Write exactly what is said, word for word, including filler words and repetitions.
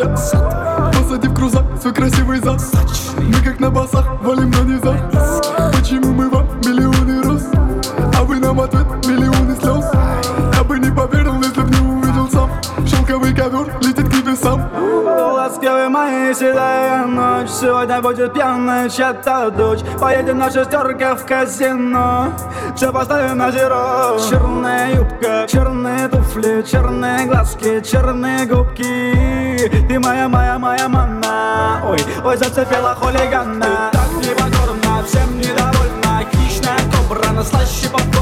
твоя. Посади в крузак свой красивый зад. Мы как на басах валим на низах. Почему мы вам миллионы роз, а вы нам ответ миллионы слез? Я бы не поверил, если б не увидел сам. Шелковый ковер летит к небесам. Ласковые мои, седая ночь. Сегодня будет пьяная чья-то дочь. Поедем на шестерках в казино. Все поставим на зеро. Черная юбка, черные туфли, черные глазки, черные губки. Ты моя, моя, моя мана. Ой, ой, зацепила хулигана. Ты так непокорна, всем недовольна. Хищная кобра, но слаще попала.